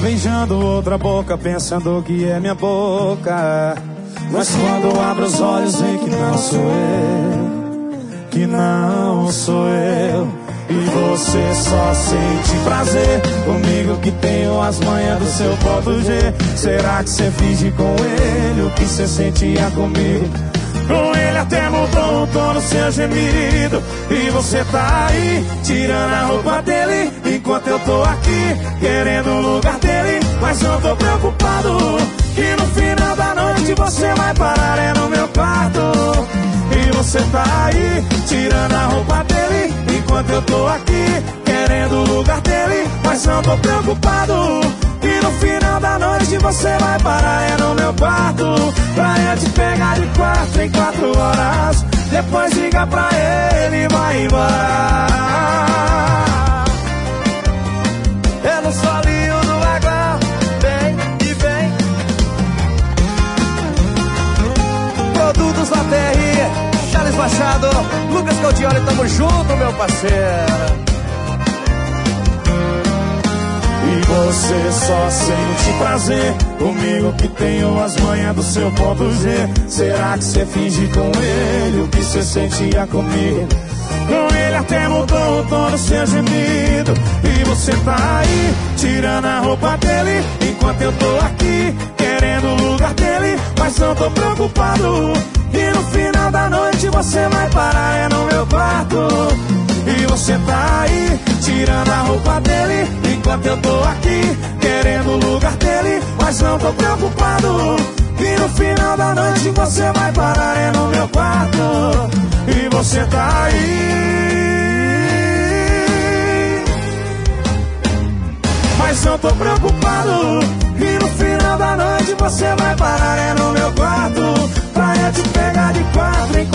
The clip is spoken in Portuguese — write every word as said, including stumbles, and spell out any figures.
beijando outra boca, pensando que é minha boca. Mas quando abro os olhos, vem que não sou eu, que não sou eu. E você só sente prazer comigo, que tenho as manhas do seu ponto G. Será que você finge com ele o que você sentia comigo? Com ele até mudou o tom do seu gemido. E você tá aí, tirando a roupa dele, enquanto eu tô aqui, querendo o lugar dele. Mas eu tô preocupado, que no final da noite você vai parar é no meu quarto. E você tá aí, tirando a roupa dele, enquanto eu tô aqui, querendo o lugar dele. Mas não tô preocupado, que no final da noite você vai parar é no meu quarto. Pra eu te pegar de quatro em quatro horas, depois liga pra ele e vai embora. Eu não sou Linho do Magrão, vem e vem. Produtos da T R, Charles Machado, Lucas Caldioli, tamo junto, meu parceiro. E você só sente prazer comigo, que tenho as manhas do seu ponto G. Será que você finge com ele o que você sentia comigo? Com ele até mudou o tom do seu gemido. E você tá aí, tirando a roupa dele, enquanto eu tô aqui, querendo o lugar dele. Mas não tô preocupado, que no final da noite você vai parar é no meu quarto. E você tá aí, tirando a roupa dele, enquanto eu tô aqui, querendo o lugar dele. Mas não tô preocupado, que no final da noite você vai parar é no meu quarto. E você tá aí, mas não tô preocupado, que no final da noite você vai parar é no meu quarto. Pra eu te pegar de quatro em